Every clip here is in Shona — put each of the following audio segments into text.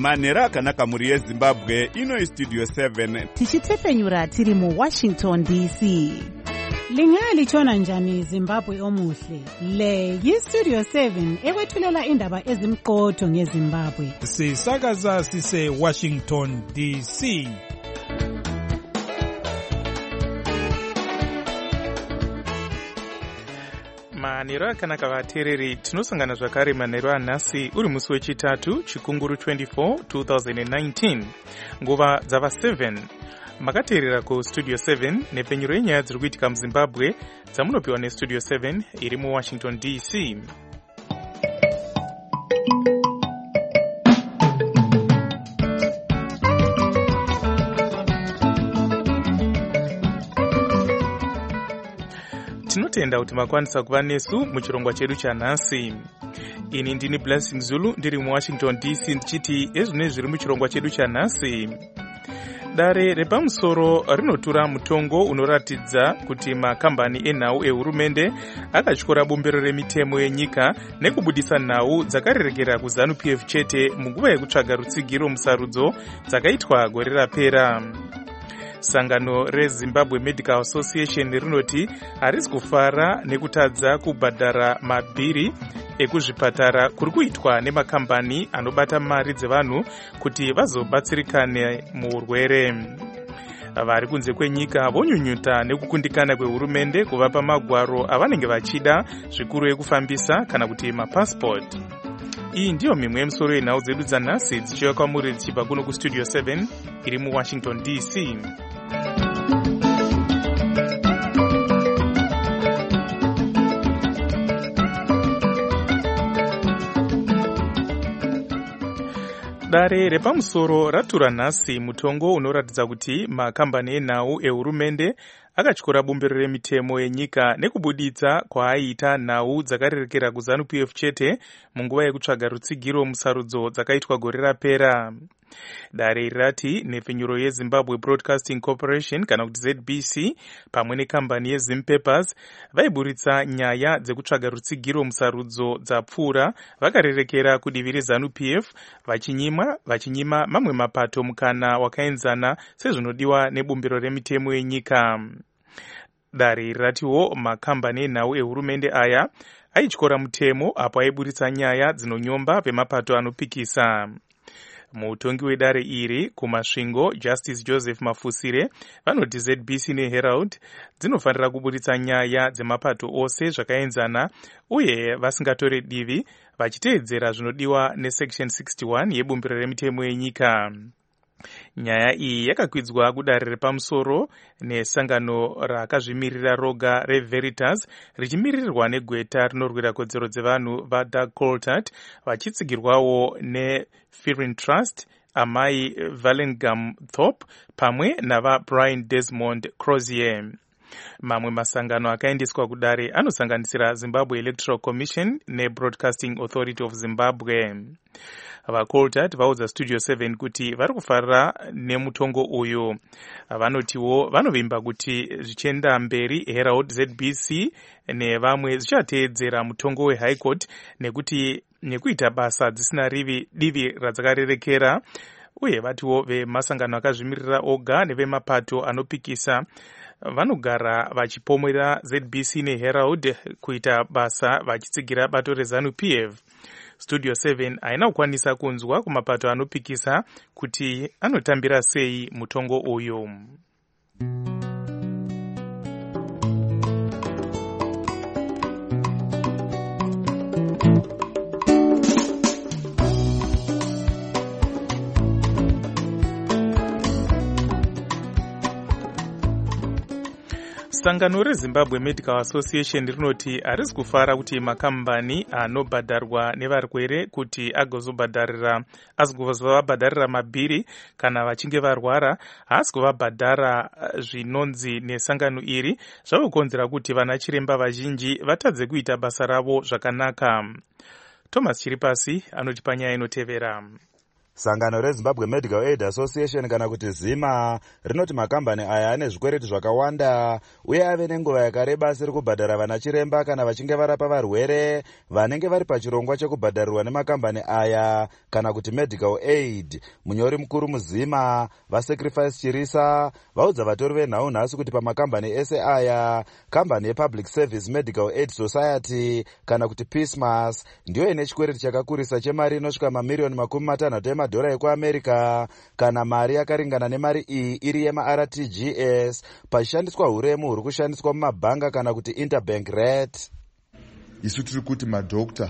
manhero akanaka mhuri yezimbabwe. Ino Studio 7 tichitefenyura tiri muWashington DC. Lingalitshona njani Zimbabwe omuhle? Le yiStudio 7 ekwethulela indaba ezimqotho ngeZimbabwe. Sisakaza sise Washington DC. Manhero akanaka vateereri, tinosangana zvakare manhero anhasi uri musi wechitatu chikunguru 24 2019 nguva dzava 7. Makateerera kuStudio 7 nepfenyuro yenyaya dziri kuitika muZimbabwe dzamunopiwa neStudio 7 iri muWashington DC. Tinotenda kuti makwanisa kuva nesu muchirongwa chedu chanhasi. Ini ndini Blessing Zulu ndiri muWashington DC ndichiti ezvino zviri muchirongwa chedu chanhasi. Dare repamusoro rinotura mutongo unoratidza kuti makambani enhau ehurumende akatyora bumbiro remitemo yenyika nekubudisa nhau dzakarerekera kuZANU-PF chete munguva yekutsvaga rutsigiro musarudzo dzakaitwa gore rapera. Sangano reZimbabwe Medical Association rinoti harisi kufara nekutadza kubhadhara mabhiri ekuzvipatara kuri kuitwa nemakambani anobata mari dzevanhu kuti vazobatsirikane muurwere. Vari kunze kwenyika vonyunyuta nekukundikana kwehurumende kuvapa magwaro avanenge vachida zvikuru ekufambisa kana kuti mapassport. Iyi ndiyo mimwe yemisoro yenhau dzedu dzanhasi dzichiuya kwamuri dzichibva kuno kuStudio 7 iri muWashington DC. Dare repamusoro ratura nhasi mutongo unoratidza kuti makambani enhau ehurumende akatyora bumbiro remitemo yenyika nekubuditsa kwaaiita nhau dzakarerekera kuZANU-PF chete munguva yekutsvaga rutsigiro musarudzo dzakaitwa gore rapera. Dare rati nepfenyuro yeZimbabwe Broadcasting Corporation kana kuti ZBC pamwe nekambani yeZimpapers vaiburitsa nyaya dzekutsvaga rutsigiro musarudzo dzapfuura vakarerekera kudivi reZANU-PF vachinyima mamwe mapato mukana wakaenzana sezvinodiwa nebumbiro remitemo yenyika. Dare ratiwo makambani enhau ehurumende aya aityora mutemo apo aiburitsa nyaya dzinonyomba pemapato anopikisa. Mutongi wedare iri kumasvingo Justice Joseph Mafusire vanoti ZBC neHerald dzinofanira kuburitsa nyaya dzemapato ose zvakaenzana uye vasingatore divi vachiteedzera zvinodiwa neSection 61 yebumbiro remitemo yenyika. Nyaya iyi yakakwidzwa kudare repamusoro nesangano rakazvimirira roga reVeritas richimirirwa negweta rinorwira kodzero dzevanhu vaDoug Coltart vachitsigirwawo neFearing Trust, amai Vallandigham Thorpe pamwe navaBrian Desmond Crozier. Mamwe masangano akaendeswa kudare anosanganisira Zimbabwe Electoral Commission neBroadcasting Authority of Zimbabwe. VaColtart vaudza Studio 7 kuti vari kufarira nemutongo uyu. Vanotiwo vanovimba kuti zvichienda mberi Herald, ZBC nevamwe zvichateedzera mutongo weHigh Court nekuita basa dzisina divi radzakarerekera. Uye vatiwo vemasangano akazvimirira oga nevemapato anopikisa vanogara vachipomera ZBC neHerald kuita basa vachitsigira bato reZANU-PF. Studio 7 haina kukwanisa kunzwa kumapato anopikisa kuti anotambira sei mutongo uyu. Sangano reZimbabwe Medical Association rinoti harisi kufara kuti makambani anobhadharwa nevarwere kuti azovabhadharira mabhiri kana vachinge varwara haasi kuvabhadhara zvinonzi nesangano iri zvavokonzera kuti vana chiremba vazhinji vatadze kuita basa ravo zvakanaka. Thomas Chiripasi anoti panyaya inotevera. Sangano reZimbabwe Medical Aid Association kana kuti ZIMA rinoti makambani aya ane zvikwereti zvakawanda uye ave nenguva yakareba asiri kubhadhara vana chiremba kana vachinge varapa varwere vanenge vari pachirongwa chekubhadharirwa nemakambani aya kana kuti medical aid. Munyori mukuru muZIMA vaSacrifice Chirisa vaudza vatori venhau nhasi kuti pamakambani ese aya kambani yePublic Service Medical Aid Society kana kuti PISMAS ndiyo ine chikwereti chakakurisa chemari inosvika mamiliyoni $60 ekuAmerica kana mari yakaringana nemari iyi iri yemaRTGS pachishandiswa huremu huri kushandiswa mumabhanga kana kuti interbank rate. Isu tiri kuti madokta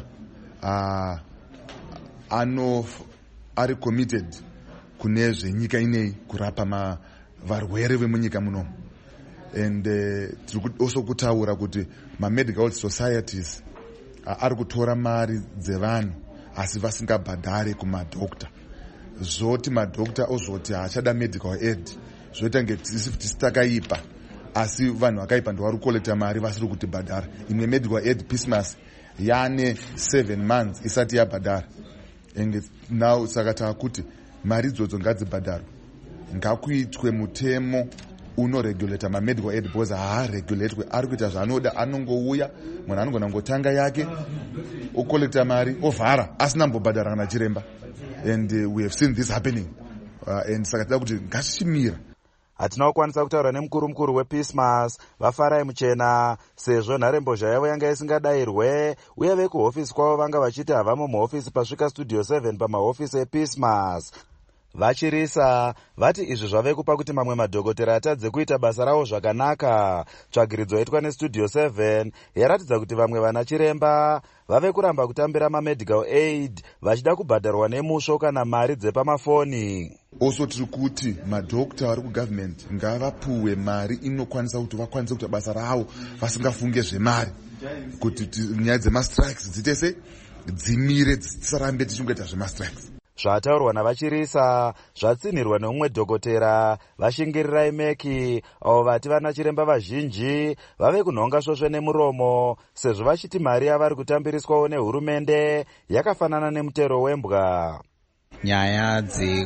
ari committed kune zvenyika inei kurapa varwere vemunyika munomu. And tiri also kutaura kuti medical health societies ari kutora mari dzevanhu asi vasingabhadhare kumadokta. Zoti madokta ozoti haachada medical aid zvoita ngeti takaipa asi vanhu vakaipa ndivari kukolekta mari vasiri kuti bhadhara. Imwe medical aid PISMAS yane 7 months isati yabhadhara. And now saka takuti mari idzodzo ngadzibhadharwe. Ngakuitwe mutemo unoregulata medical aid because haaregulatwe. Ari kuita zvaanoda, anongouya munhu anogona ngotanga yake okolekta mari ovhara asina mbobhadhara kana chiremba. And we have seen this happening. And saka tida kuti ngashimira. Hatina kukwanisa kutaura nemukuru wePISMAS vaFarai Muchena sezvo nharembozha yavo yanga isingadayirwe uye vekuhofisi kwavo vanga vachiti havamo muhofisi pasvika Studio 7 pamahofisi ePISMAS. Vachirisa vati izvi zvave kupa kuti mamwe madhokotera atadze kuita basa rawo zvakanaka. Tsvagiridzo yaitwa neStudio 7 yaratidza kuti vamwe vana chiremba vave kuramba kutambira mamedical aid vachida kubhadharwa nemusho kana mari dzepamafoni. Also tiri kuti madokta vari kugovernment ngavapuwe mari inokwanisa kuti vakwanise kuita basa ravo vasingafunge zvemari kuti nyaya dzemastrikes dzitese dzimire dzisarambe tichingoita zvemastrikes. Zvataurwa navachirisa zvatsinhirwa neumwe dhokotera vashingirirai Meki avo vati vana chiremba vazhinji vave kunhonga svosve nemuromo sezvo vachiti mari yavari kutambiriswawo nehurumende yakafanana nemutero wembwa. Nyaya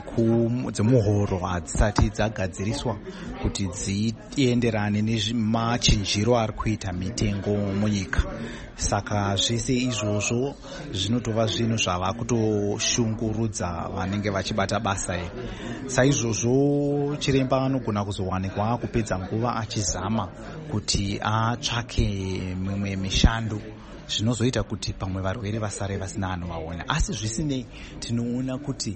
dzemuhoro hadzisati dzagadziriswa kuti dzienderane nemachinjiro ari kuita mitengo munyika. Saka zvese izvozvo zvinotova zvinhu zvava kutoshungurudza vanenge vachibata basa iri. Saizvozvo chiremba anogona kuzowanikwa kupedza nguva achizama kuti atsvake mimwe mishando zvinozoita kuti pamwe varwere vasare vasina anovaona. Asi zvisinei tinoona kuti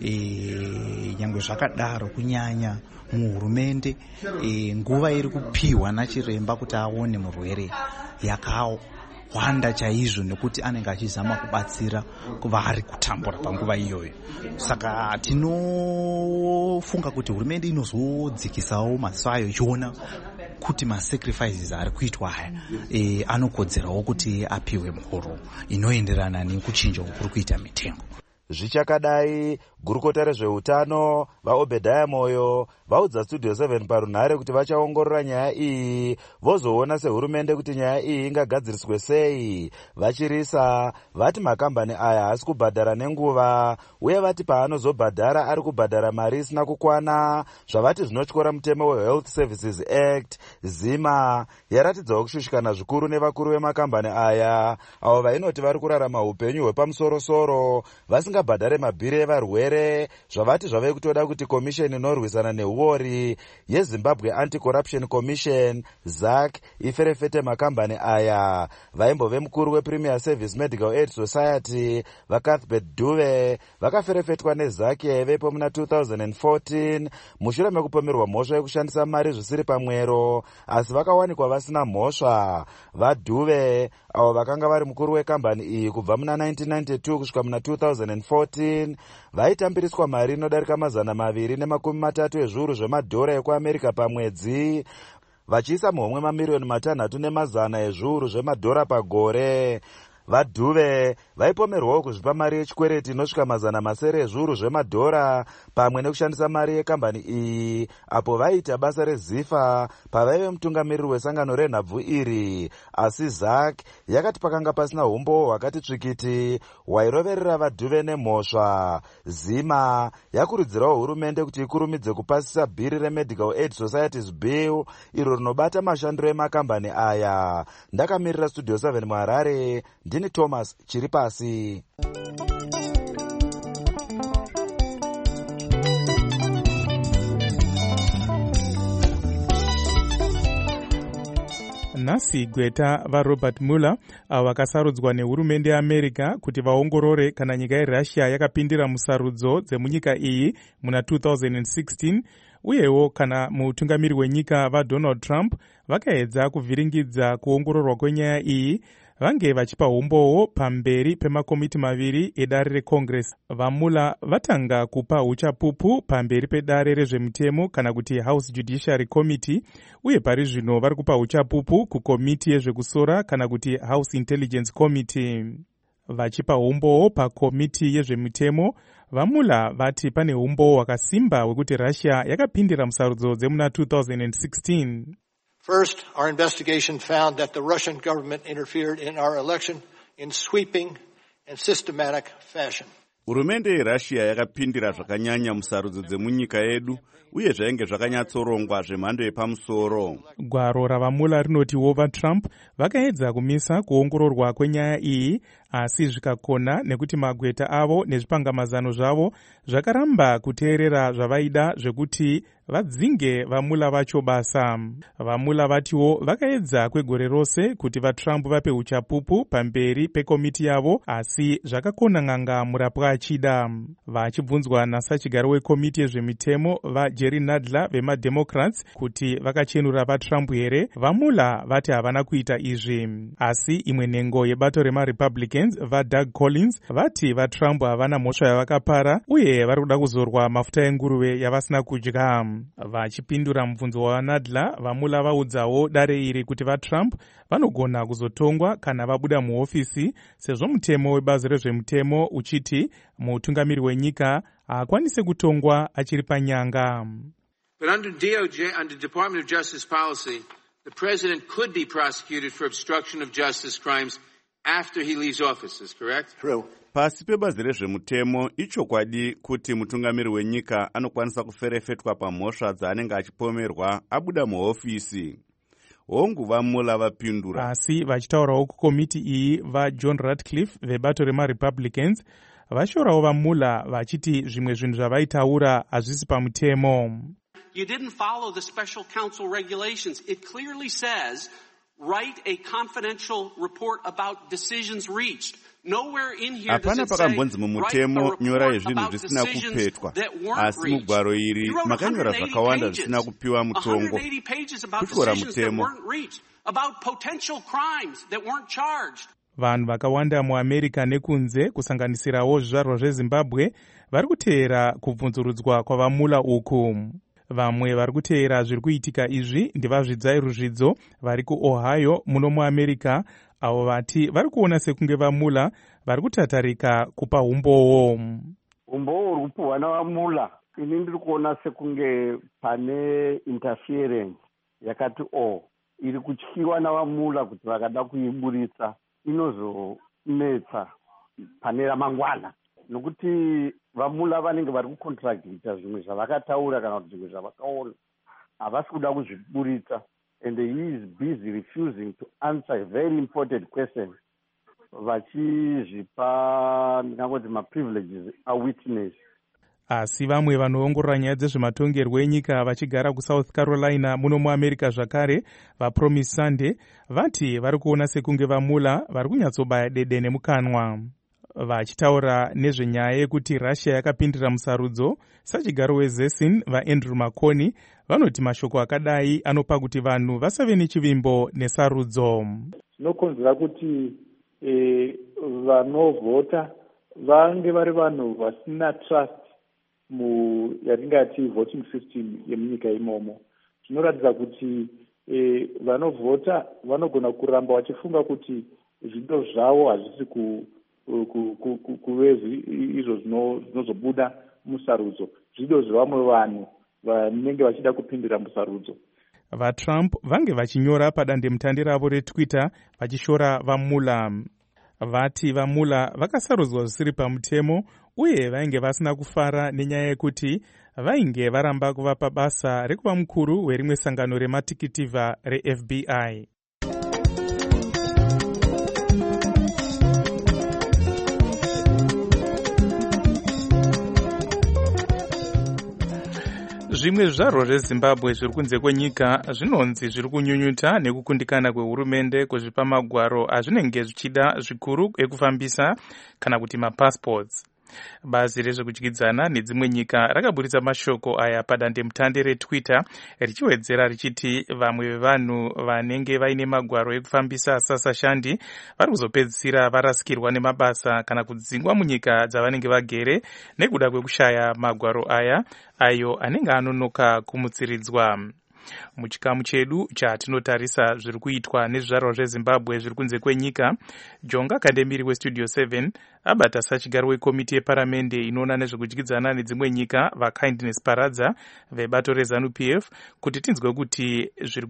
nyangwe zvakadaro kunyanya muhurumende nguva iri kupiwa nachiremba kuti aone murwere yakawanda chaizvo nekuti anenge achizama kubatsira kuvari kutambura panguva iyoyo. Saka tinofunga kuti hurumende inozodzikisawo maziso ayo ichiona kuti masacrifices ari kuitwa haya anokodzerawo kuti apiwe muhoro inoenderana nekuchinja kuri kuita mitengo. Zvichakadai gurukota rezveutano vaObedhaya Moyo vaudza Studio 7 parunhare kuti vachaongorora nyaya iyi vozoona sehurumende kuti nyaya iyi ingagadziriswe sei. Vachirisa vati makambani aya haasi kubhadhara nenguva uye vati paanozobhadhara ari kubhadhara mari isina kukwana zvavati zvinotyora mutemo weHealth Services Act. ZIMA yaratidzawo kushushikana zvikuru nevakuru vemakambani aya avo vainoti vari kurarama upenyu hwepamusorosoro vasingabhadhare mabhiri evarwere zvavati zvave kutoda kuti komisheni inorwisana neuori yeZimbabwe Anti-Corruption Commission ZAC iferefete makambani aya. Vaimbove mukuru wePremier Service Medical Aid Society vaCuthbert Dube vakaferefetwa neZAC yaivepo muna 2014 mushure mekupomerwa mhosva yekushandisa mari zvisiri pamwero asi vakawanikwa vasina mhosva. VaDube avo vakanga vari mukuru wekambani iyi kubva muna 1992 kusvika muna 2014 vaitambiriswa mari inodarika $230 ezviuru zvemadhora ekuAmerica pamwedzi vachiisa muhomwe $600,000 ezviuru zvemadhora pagore. vadhuve vaipomerwawo kuzvipa mari yechikwereti inosvika mazana masere ezviuru zvemadhora pamwe nekushandisa mari yekambani iyi apo vaiita basa rezifa pavaive mutungamiriri wesangano renhabvu iri. Asi ZAC yakati pakanga pasina umbo hwakati tsvikiti hwairoverera vadhuve nemhosva. Zima yakurudzirawo hurumende kuti ikurumidze kupasisa bhiri reMedical Aid Societies Bill iro rinobata mashandiro emakambani aya. Ndakamirira Studio 7 muHarare, ndini Thomas Chiripasi. Nhasi gweta vaRobert Mueller vakasarudzwa nehurumende yeAmerica kuti vaongorore kana nyika yeRussia yakapindira musarudzo dzemunyika iyi muna 2016, uyewo kana mutungamiri wenyika vaDonald Trump vakaedza kuvhiringidza kuongororwa kwenyaya iyi vange vachipa umbowo pamberi pemakomiti maviri edare reCongress. VaMueller vatanga kupa uchapupu pamberi pedare rezvemutemo kana kuti House Judiciary Committee, uye pari zvino vari kupa uchapupu kukomiti yezvekusora kana kuti House Intelligence Committee. Vachipa umbowo pakomiti yezvemutemo, VaMueller vati pane umbowo hwakasimba hwekuti Russia yakapindira musarudzo dzemuna 2016. First, our investigation found that the Russian government interfered in our election in sweeping and systematic fashion. Hurumende yeRussia yakapindira zvakanyanya musarudzo dzemunyika yedu uye zvainge zvakanyatsorongwa zvemhando yepamusoro. Gwaro ravaMueller rinotiwo vaTrump vakaedza kumisa kuongororwa kwenyaya iyi, asi zvikakona nekuti magweta avo nezvipangamazano zvavo zvakaramba kuteerera zvavaida zvekuti vadzinge vaMueller vacho basa. VaMueller vatiwo vakaedza kwegore rose kuti vaTrump vape uchapupu pamberi pekomiti yavo, asi zvakakona n'anga murapwa achida. Vachibvunzwa nasachigaro wekomiti yezvemitemo vaJerry Nadler vemademocrats kuti vakachenura vaTrump here, vaMueller vati havana kuita izvi. Asi imwe nhengo yebato remaRepublicans vaDoug Collins vati vaTrump havana mhosva yavakapara uye vari kuda kuzorwa mafuta enguruve yavasina kudya. Vachipindura mubvunzo waNadler, vaMueller vaudzawo dare iri kuti vaTrump vanogona kuzotongwa kana vabuda muhofisi, sezvo mutemo webazi rezvemutemo uchiti mutungamiri wenyika haakwanise kutongwa achiri panyanga. But under DOJ, under Department of Justice policy, the president could be prosecuted for obstruction of justice crimes after he leaves office, is correct? True. Pasi pebazi rezvemutemo ichokwadi kuti mutungamiri wenyika anokwanisa kuferefetwa pamhosva dzaanenge achipomerwa abuda muhofisi. Hongu vaMueller vapindura. Asi vachitaurawo kukomiti iyi vaJohn Ratcliffe vebato remaRepublicans vashorawo vaMueller vachiti zvimwe zvinhu zvavaitaura hazvisi pamutemo. You didn't follow the special counsel regulations. It clearly says write a confidential report about decisions reached. Hapana pakambonzi mumutemo nyorai zvinhu zvisina kupetwa, asi mugwaro iri makanyora zvakawanda zvisina kupiwa mutongo. Kutyora mutemo. Vanhu vakawanda muAmerica nekunze kusanganisirawo zvizvarwa zveZimbabwe vari kuteera kubvunzurudzwa kwavaMueller uku. Vamwe vari kuteera zviri kuitika izvi ndivazvidzai ruzvidzo vari kuOhio muno muAmerica, avo vati vari kuona sekunge vaMueller vari kutatarika kupa umbowo. Umbowo uri kupuhwa navaMueller ini ndiri kuona sekunge pane interference yakati iri kutyiwa navaMueller kuti vakada kuiburitsa inozonetsa pane ramangwana, nokuti vaMueller vanenge vari kucontracta zvimwe zvavakataura kana kuti zvimwe zvavakaona havasi kuda kuzviburitsa. And he is busy refusing to answer a very important question. Vachizvipa ndingangoti ma-privileges a-witness. Asi vamwe vanoongorora nyaya dzezvematongerwo enyika vachigara kuSouth Carolina muno muAmerica zvakare, vaPromise Sunday, vati vari kuona sekunge vaMueller vari kunyatsobaya dede nemukanwa. Vachitaura nezvenyaya yekuti Russia yakapindira musarudzo, sachigaro weZessin vaAndrew Makoni vanoti mashoko akadai anopa kuti vanhu vasave nechivimbo nesarudzo. Zvinokonzera kuti vanovhota vange vari vanhu vasina trust yatingati voting system yemunyika imomo. Zvinoratidza kuti vanovhota vanogona kuramba vachifunga kuti zvido zvavo hazvisi kuve izvo zvinozobuda musarudzo, zvido zvevamwe vanhu vanenge vachida kupindira musarudzo. VaTrump vange vachinyora padandemutande ravo reTwitter vachishora vaMueller. Vati vaMueller vakasarudzwa zvisiri pamutemo uye vainge vasina kufara nenyaya yekuti vainge varamba kuvapa basa rekuva mukuru werimwe sangano rematikitivha reFBI. Zvimwe zvaro zveZimbabwe zviri kunze kwenyika zvinonzi zviri kunyunyuta nekukundikana kwehurumende kuzvipa magwaro azvinenge zvichida zvikuru ekufambisa kana kuti mapassports. Bazi rezvekudyidzana nedzimwe nyika rakaburitsa mashoko aya padandemutande reTwitter richiwedzera richiti vamwe vevanhu vanenge vaine magwaro ekufambisa asasashandi vari kuzopedzisira varasikirwa nemabasa kana kudzingwa munyika dzavanenge vagere nekuda kwekushaya magwaro aya ayo anenge anonoka kumutsiridzwa. Muchikamu chedu chatinotarisa zviri kuitwa nezvizvarwa zveZimbabwe zviri kunze kwenyika, Jonga Kandemiri weStudio 7 abata sachigaro wekomiti yeparamende inoona nezvekudyidzana nedzimwe nyika vaKindness Paradza vebato reZANU-PF kuti tinzwe kuti zviri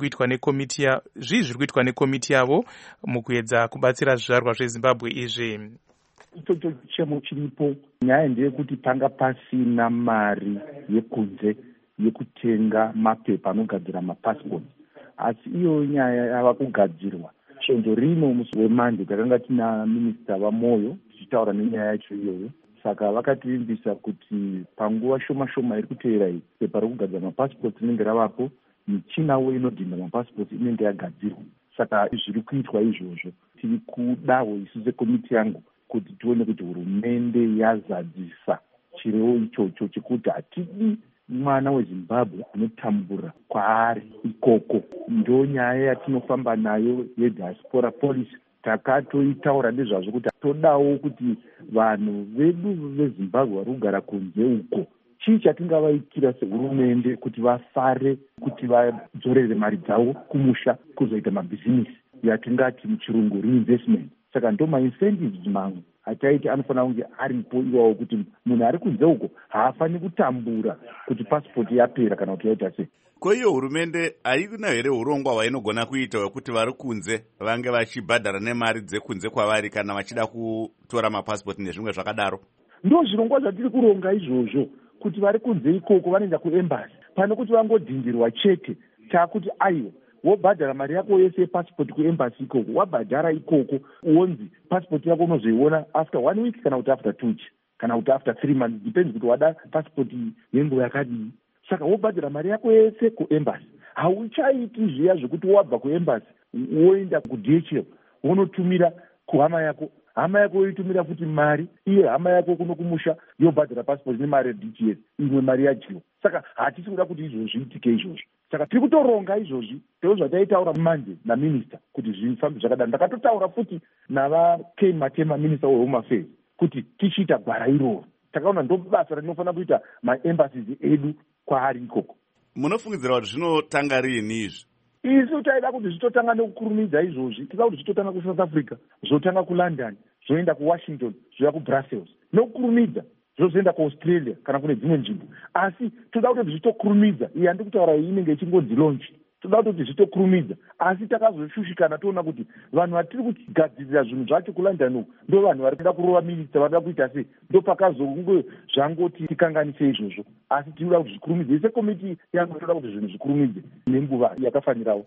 kuitwa nekomiti yavo mukuedza kubatsira zvizvarwa zveZimbabwe izvi. Ichocho chemo chiripo, nyaya ndeyekuti panga pasina mari yekunze yekutenga mapepa anogadzira mapasipoti, asi iyo nyaya yava kugadzirwa. Svondo rino musi weMande takanga tina minista vaMoyo tichitaura nenyaya yacho iyoyo, saka vakativimbisa kuti panguva shoma shoma iri kuteera iyi pepa rokugadzira mapasipoti rinenge ravapo, michinawo inodhinda mapasipoti inenge yagadzirwa. Saka zviri kuitwa izvozvo, tiri kudawo isu sekomiti yangu kuti tione kuti hurumende yazadzisa chirevo ichocho chekuti hatidi mwana weZimbabwe anotambura kwaari ikoko. Ndo nyaya yatinofamba nayo yediaspora policy. Takatoitaura nezvazvo kuti todawo kuti vanhu vedu veZimbabwe vari kugara kunze uko, chii chatingavaitira sehurumende kuti vafare, kuti vadzorere mari dzavo kumusha kuzoita mabhizinisi yatingati muchirungu reinvestment. Saka ndo maincentives mamwe ataiti anofanira kunge aripo iwawo kuti munhu ari kunze uko haafani kutambura kuti pasipoti yapera kana kuti yaita sei. Ko iyo hurumende haina here urongwa hwainogona kuita wekuti vari kunze vange vachibhadhara nemari dzekunze kwavari kana vachida kutora mapasipoti nezvimwe zvakadaro? Ndo zvirongwa zvatiri kuronga izvozvo, kuti vari kunze ikoko vanoenda kuembasi pane kuti vangodhindirwa chete takuti aiwa wobhadhara mari yako yese yepasipoti kuembasi ikoko, wabhadhara ikoko wonzi pasipoti yako unozoiona after 1 week kana kuti after 2 weeks kana kuti after 3 months, depends kuti wada pasipoti yenguva yakadii. Saka wobhadhara mari yako yese kuembasi, hauchaiti zviya zvekuti wabva kuembasi woenda kuDHL wonotumira kuhama yako, hama yako yoitumira futi mari, iye hama yako kuno kumusha yobhadhara pasipoti nemari yeDHL, imwe mari yadyiwa. Saka hatisi kuda kuti izvozvo zviitike izvozvo. Saka tiri kutoronga izvozvi, ndizvo zvataitaura mumanje naminista kuti zvifambe zvakadaro. Ndakatotaura futi navaKay Matema, minista wehome affairs, kuti tichiita gwara iroro. Takaona ndo basa rinofanira kuita maembassies edu kwaari ikoko. Munofungidzira kuti zvinotanga rini izvi? Isu taida kuti zvitotanga nekukurumidza izvozvi, tida kuti zvitotanga kuSouth Africa, zvotanga kuLondon, zvoenda kuWashington, zvoya kuBrussels, nokukurumidza zvozoenda kuAustralia kana kune dzimwe nzvimbo. Asi toda kuti zvitokurumidza, iyi handi kutaura iyi inenge ichingodzi launch, toda kuti zvitokurumidza. Asi takazoshushikana toona kuti vanhu vatiri kugadzirira zvinhu zvacho kuLondon uku ndo vanhu vari kuda kurova minista, vari kuda kuita sei, ndo pakazonge zvangoti tikanganise izvozvo. Asi tinoda kuti zvikurumidze, sekomiti yangu toda kuti zvinhu zvikurumidze nenguva yakafanirawo.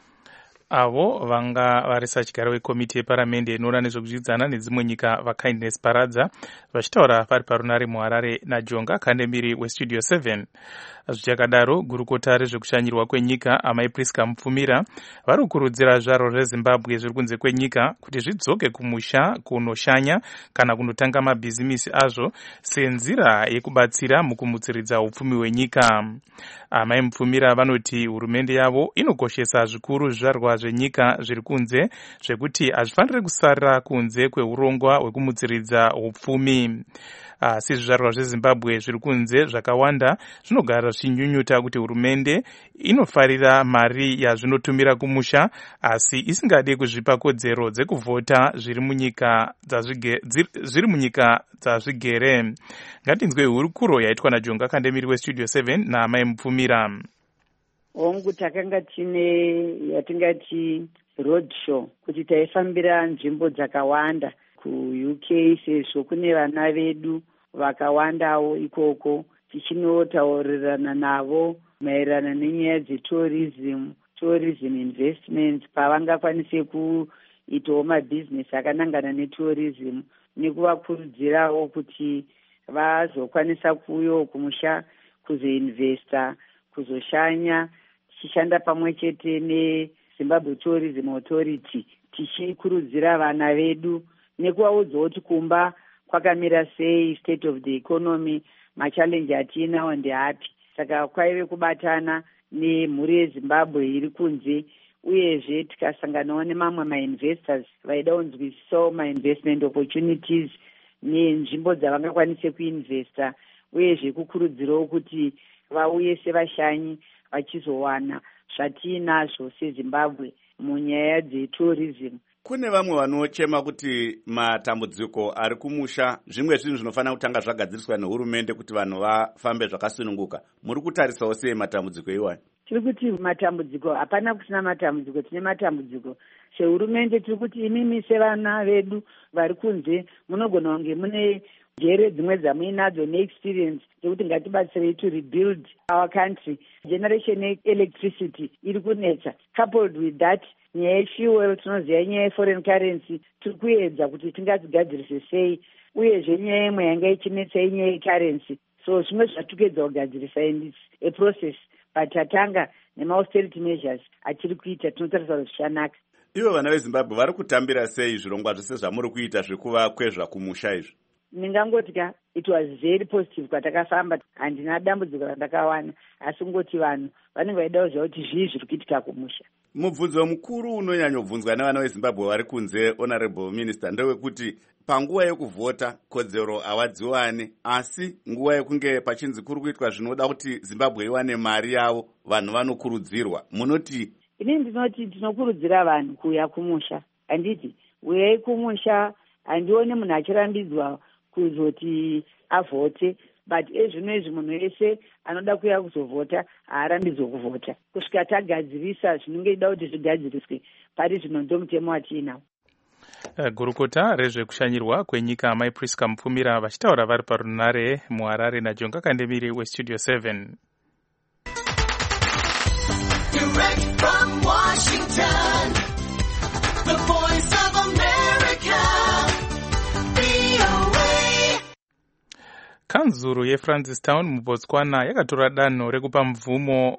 Avo vanga vari sachigaro wekomiti yeparamende inoona nezvekudyidzana nedzimwe nyika vaKindness Paradza vachitaura vari parunare muHarare naJonga Kandemiri weStudio 7. Zvichakadaro, gurukota rezvekushanyirwa kwenyika Amai Priska Mupfumira vari kukurudzira zvaro zveZimbabwe zviri kunze kwenyika kuti zvidzoke kumusha kunoshanya kana kunotanga mabhizimisi azvo senzira yekubatsira mukumutsiridza upfumi hwenyika. Amai Mupfumira vanoti hurumende yavo inokoshesa zvikuru zvizvarwa zvenyika zviri kunze zvekuti hazvifaniri kusarira kunze kweurongwa hwekumutsiridza upfumi. asi zvizvarwa zvezimbabwe zviri kunze zvakawanda zvinogara zvichinyunyuta kuti hurumende inofarira mari yazvinotumira kumusha asi isingade kuzvipa kodzero dzekuvhota zviri munyika dzazvigere. Ngatinzwe hurukuro yaitwa naJonga Kandemiri weStudio 7 naamai Mupfumira. Hongu takanga yatingati road show kuti taifambira nzvimbo dzakawanda kuUK sezvo kune vana vedu vakawandawo ikoko tichinotauririrana navo maererano nenyaya dzetourism investments pavangakwanise kuitawo mabhizinesi akanangana netourism nekuvakurudzirawo kuti vazokwanisa kuuyawo kumusha kuzoinvesta kuzoshanya tichishanda pamwe chete neZimbabwe Tourism Authority tichikurudzira vana vedu nekuvaudzawo kuti kumba kwakamira sei, state of the economy, machallenji atinawo ndeapi. Saka kwaive kubatana nemhuri yeZimbabwe iri kunze uyezve tikasanganawo nemamwe mainvestors vaida kunzwisisawo mainvestment opportunities nenzvimbo dzavangakwanise kuinvesta uyezve kukurudzirawo kuti vauye sevashanyi vachizowana zvatiinazvo seZimbabwe munyaya dzetourism. Kune vamwe vanochema kuti matambudziko ari kumusha zvimwe zvinhu zvinofanira kutanga zvagadziriswa nehurumende kuti vanhu vafambe zvakasununguka. Muri kutarisawo sei matambudziko iwayo? Tiri kuti matambudziko hapana kusina matambudziko, tine matambudziko. Sehurumende tiri kuti imimi sevana vedu vari kunze munogona kunge mune njere dzimwe dzamuinadzo neexperience yekuti ngatibatsirei to rebuild our country. Generation electricity iri kunetsa. Coupled with that, nyaya yefuel tinoziva nyaya yeforeign currency tiri kuedza kuti tingadzigadzirise sei uyezve nyaya imwe yanga ichinetsa inyaya yecurrency. So zvimwe zvatikuedza kugadzirisa and it's a process, but tatanga nema-austerity measures atiri kuita tinotarisa kuti zvichanaka. Ivo vana veZimbabwe vari kutambira sei zvirongwa zvese zvamuri kuita zvekuvakwezva kumusha izvi? Ndingangoti it was very positive kwatakafamba, handina dambudziko randakawana, asi ngoti vanhu vanenge vaida kuziva kuti zvii zviri kuitika kumusha. Mubvunzo mukuru unonyanyobvunzwa nevana veZimbabwe vari kunze, Honorable Minister, ndewekuti panguva yekuvhota kodzero havadziwane, asi nguva yekunge pachinzi kuri kuitwa zvinoda kuti Zimbabwe iwane mari yavo, vanhu vanokurudzirwa. Munoti? Ini ndinoti tinokurudzira vanhu kuuya kumusha. Handiti uyai kumusha, handione munhu achirambidzwa kuzoti avhote, but ezvino izvi munhu wese anoda kuuya kuzovhota haarambidzwe kuvhota kusvika tagadzirisa zvinenge ida kuti zvigadziriswe pari zvino ndomutemo watiinawo. Gurukota rezvekushanyirwa kwenyika Mai Priska Mupfumira vachitaura vari parunare muHarare naJonga Kandemiri weStudio 7. Direct from Washington, the voice of America, VOA. Kanzuru yeFrancistown muBotswana yakatora danho rekupa mvumo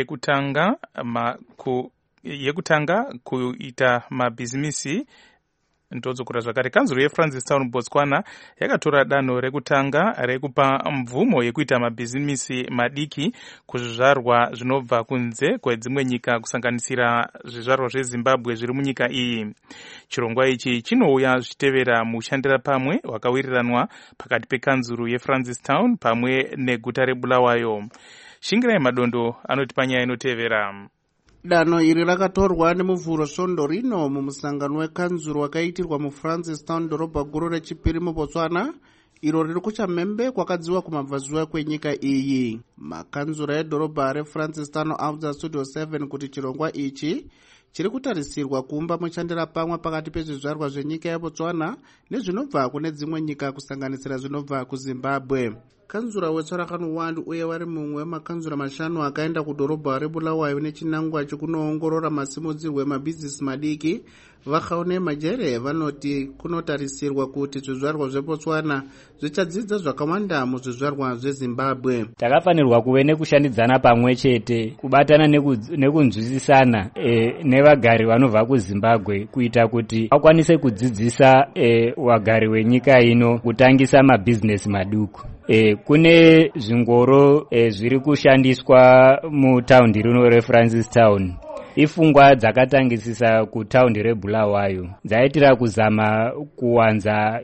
yekutanga kuita mabhizimisi ndodzokura zvakare. Kanzuru yeFrancistown Botswana yakatora danho rekutanga rekupa mvumo yekuita mabhizimisi madiki kuzvizvarwa zvinobva kunze kwedzimwe nyika kusanganisira zvizvarwa zveZimbabwe zviri munyika iyi. Chirongwa ichi chinouya zvichitevera mushandira pamwe wakawiriranwa pakati pekanzuru yeFrancistown pamwe neguta reBulawayo. Shingirai Madondo anoti panyaya inotevera. Danho iri rakatorwa nemuvhuro svondo rino mumusangano wekanzuru wakaitirwa muFrancistown, dhorobha guru rechipiri muBotswana, iro riri kuchamhembe kwakadziwa kumabvazuva kwenyika iyi. Makanzura edhorobha reFrancistown audza Studio 7 kuti chirongwa ichi chiri kutarisirwa kuumba mushandira pamwe pakati pezvizvarwa zvenyika yeBotswana nezvinobva kune dzimwe nyika kusanganisira zvinobva kuZimbabwe. Kanzura weTsvarakano uye vari mumwe wemakanzura mashanu akaenda kudhorobha reBulawayo nechinangwa chekunoongorora masimudzirwo emabhizinesi madiki, Vakhaone Majere vanoti kunotarisirwa kuti zvizvarwa zveBotswana zvichadzidza zvakawanda muzvizvarwa zveZimbabwe. Takafanirwa kuve nekushandidzana pamwe chete, kubatana nekunzwisisana nevagari vanobva kuZimbabwe kuita kuti vakwanise kudzidzisa wagari wenyika ino kutangisa mabhizinesi maduku. Kune zvingoro zviri kushandiswa mutaundi rino reFrancistown ifungwa dzakatangisisa kutaundi reBulawayo dzaitira kuzama kuwanza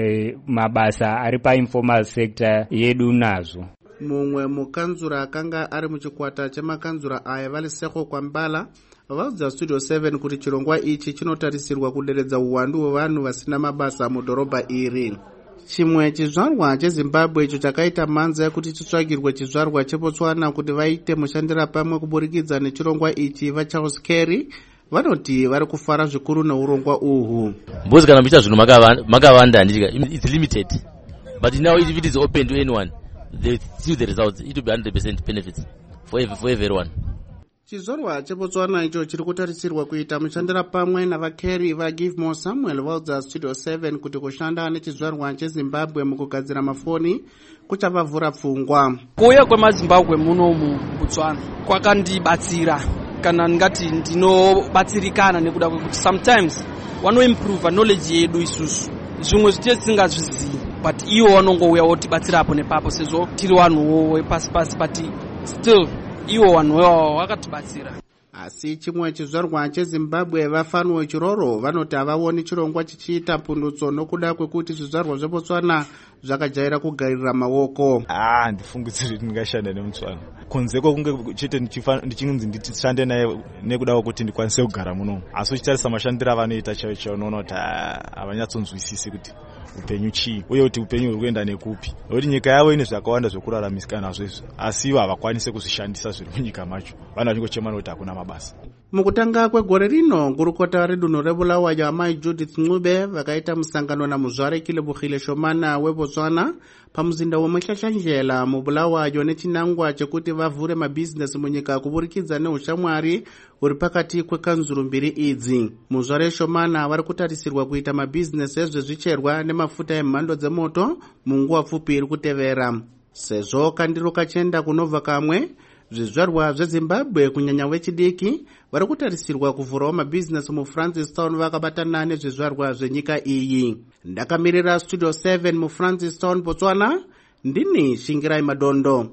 mabasa ari painformal sector yedu nazo. Mumwe mukanzura akanga ari muchikwata chemakanzura aya vali Seko Kwambala vaudza Studio 7 kuti chirongwa ichi chinotarisirwa kuderedza uwandu hwevanhu vasina mabasa mudhorobha iri. Chimwe chizvarwa cheZimbabwe icho chakaita manza yekuti chitsvagirwe chizvarwa cheBotswana kuti vaite mushandira pamwe kuburikidza nechirongwa ichi vaCharles Kerry vanoti vari kufara zvikuru neurongwa uhu. Mbozi kana muchita zvinhu makavanda handitika, it's limited, but now if it is open to anyone, they see the results, it will be 100% benefits for everyone. Chizorwa cheBotswana icho chiri kutarisirwa kuita mushandira pamwe navaKerry vaGive More Samuel vaudza Studio 7 kuti kushanda nechizvarwa cheZimbabwe mukugadzira mafoni kuchavavhura pfungwa. Kuuya kwemaZimbabwe muno muBotswana kwakandibatsira, kana ndingati ndinobatsirikana nekuda kwekuti sometimes wanoimprove knowledge yedu isusu, zvimwe zvite tisingazvizivi, but iwo vanongouya wotibatsira apo nepapo sezvo tiri vanhuwo wepasi-pasi, but still iwo vanhu wewawo vakatibatsira. Asi chimwe chizvarwa cheZimbabwe vafanwe Chiroro vanoti havaoni chirongwa chichiita pundutso nokuda kwekuti zvizvarwa zveBotswana zvakajaira kugarira maoko. Ndifungidziri ndingashanda nemutswana kunze kwokunge chete ndichinzi ndishande naye nekuda kwekuti ndikwanise kugara muno, asi uchitarisa mashandiro avanoita chaiwo unoona kuti havanyatsonzwisisi kuti upenyu chii uye kuti upenyu huri kuenda nekupi, nokuti nyika yavo ine zvakawanda zvekuraramisika nazvo izvo, asi ivo havakwanise kuzvishandisa zviri munyika macho, vanhu vachingochema nokuti hakuna mabasa. Mukutanga kwegore rino gurukota redunhu reBulawayo amai Judith Ncube vakaita musangano namuzvare Kilebogile Shomana weBotswana pamuzinda weMushashanjela muBulawayo nechinangwa chekuti vavhure mabhizinesi munyika kuburikidza neushamwari huri pakati kwekanzuru mbiri idzi. Muzvare Shomana vari kutarisirwa kuita mabhizinesi ezvezvicherwa nemafuta emhando dzemoto munguva pfupi iri kutevera. Sezvo kandiro kachenda kunobva kamwe, zvizvarwa zveZimbabwe kunyanya vechidiki vari kutarisirwa kuvhurawo mabhizinesi muFrancistown vakabatana nezvizvarwa zvenyika iyi. Ndakamirira Studio 7 muFrancistown, Botswana, ndini Shingirai Madondo.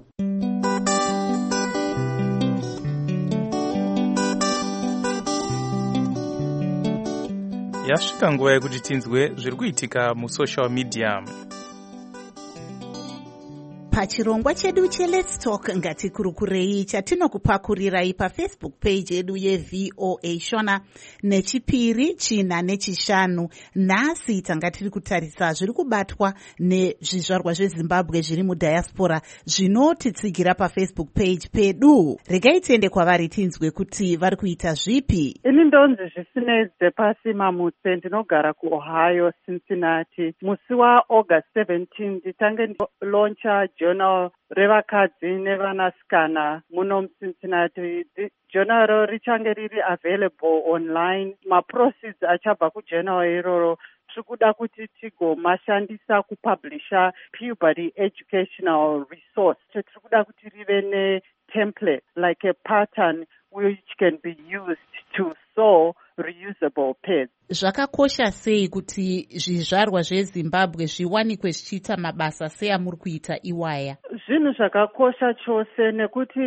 Yasvika nguva yekuti tinzwe zviri kuitika musocial media. Pachirongwa chedu cheLet's Talk ngatikurukurei chatinokupakurirai paFacebook page yedu yeVOA Shona nechipiri, china nechishanu. Nhasi tanga tiri kutarisa zviri kubatwa nezvizvarwa zveZimbabwe zviri mudiaspora zvinotitsigira paFacebook page pedu. Regai tiende kwavari tinzwe kuti vari kuita zvipi. Ini ndonzi zvisinei dzepasi mamutse, ndinogara kuOhio, Cincinnati. Musi waAugust 17 nditange launcha journal revakadzi nevanasikana muno muCincinnati. Journal richange riri available online. Maproceeds achabva kujournal iroro tiri kuda kuti tigomashandisa kupublisha puberty educational resource. Tiri kuda kuti rive netemplate like a pattern which can be used to sew reusable pads. Zvakakosha sei kuti zvizvarwa zveZimbabwe zviwanikwe zvichiita mabasa seamuri kuita iwaya? Zvinhu zvakakosha chose nekuti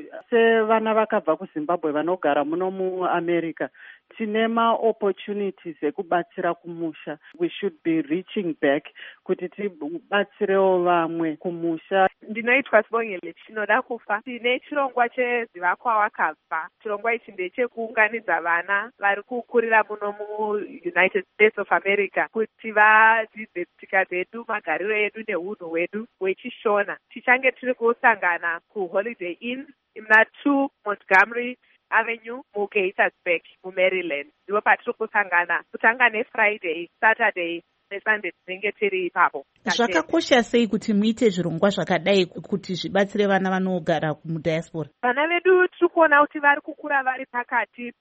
sevana vakabva kuZimbabwe vanogara muno muAmerica tine maopportunities ekubatsira kumusha. We should be reaching back kuti tibatsirewo vamwe kumusha. Ndinoitwa Sibongile Chinoda Kufa. Tine chirongwa cheZivakwa Wakabva. Chirongwa ichi ndechekuunganidza vana vari kukurira muno muUnited States of America kuti vadzidze tsika dzedu, magariro edu neunhu hwedu hwechishona. Tichange tiri kusangana kuHoliday Inn muna 2 Montgomery Avenue muGathersburg muMaryland. Ndipo patiri kusangana kutanga neFriday, Saturday neSunday tinenge tiri ipapo. Zvakakosha sei kuti muite zvirongwa zvakadai kuti zvibatsire vana vanogara mudiaspora? Vana vedu tiri kuona kuti vari kukura vari pakati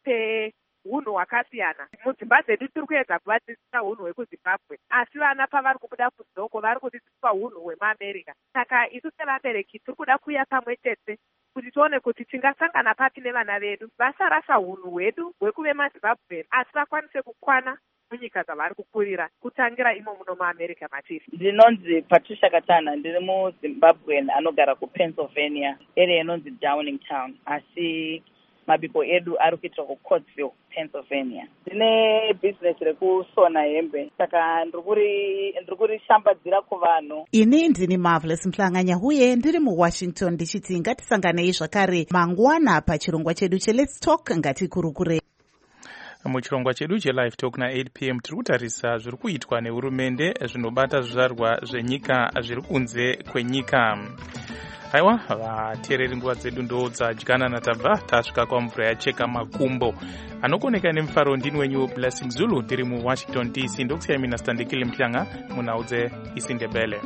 hunhu hwakasiyana. Mudzimba dzedu tiri kuedza kuvadzidzisa hunhu hwekuZimbabwe, asi vana pavari kubuda kudhoko vari kudzidziswa hunhu hwemuAmerica. Saka isu sevabereki tiri kuda kuuya pamwe chete kuti tione kuti tingasangana papi nevana vedu vasarasa hunhu hwedu hwekuve maZimbabwe asi vakwanise kukwana munyika dzavari kukurira kutangira imo muno muAmerica matiri. Ndinonzi Patricia Katana, ndiri muZimbabwean anogara kuPennsylvania, area inonzi Downingtown, asi mabiko edu ari kuitira kucourtsville Pennsylvania. Ndine business rekusona hembe saka ndiri kurishambadzira kuvanhu. Ini ndini Marvelous Mhlanganya uye ndiri muWashington ndichiti ngatisanganei zvakare mangwana pachirongwa chedu cheLet's Talk ngatikurukure. Muchirongwa chedu cheLive Talk na 8 p.m. tiri kutarisa zviri kuitwa nehurumende zvinobata zvizvarwa zvenyika zviri kunze kwenyika. Aiwa, vateereri nguva dzedu ndo dzadyana tabva tasvika kwamvura yacheka makumbo. Anokoneka nemufaro ndini wenyu Blessing Zulu ndiri muWashington DC. Ndokusiyai mina Standekile Mhlanga munhau dzeIsindebele.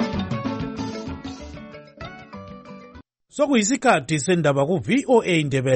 Sokuyisikhathi sendaba ku VOA Ndebele.